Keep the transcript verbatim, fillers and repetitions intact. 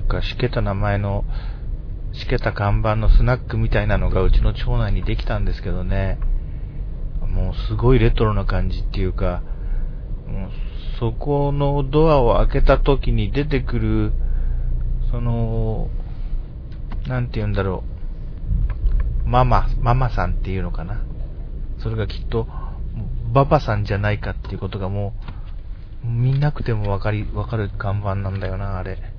かしけた名前の、しけた看板のスナックみたいなのがうちの町内にできたんですけどね。もうすごいレトロな感じっていうか、もうそこのドアを開けた時に出てくる、その、なんて言うんだろう。ママ、ママさんっていうのかな。それがきっと、ババさんじゃないかっていうことがもう、見なくてもわかり、わかる看板なんだよな、あれ。